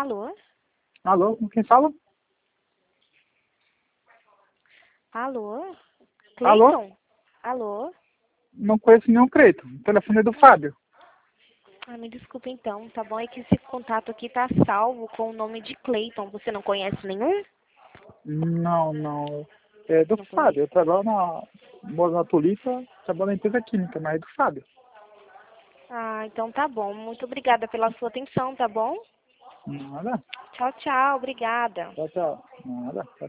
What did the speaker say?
Alô? Alô, com quem fala? Alô? Alô? Cleiton? Alô? Não conheço nenhum Creito. O telefone é do Fábio. Ah, me desculpa então, tá bom? É que esse contato aqui tá salvo com o nome de Cleiton. Você não conhece nenhum? Não, não. É do Não Fábio. conheço. Eu trabalho moro na Tulipa, trabalho na empresa química, mas é do Fábio. Ah, então tá bom. Muito obrigada pela sua atenção, tá bom? Nada. Tchau, tchau. Obrigada. Tchau, tchau. Nada. Tchau,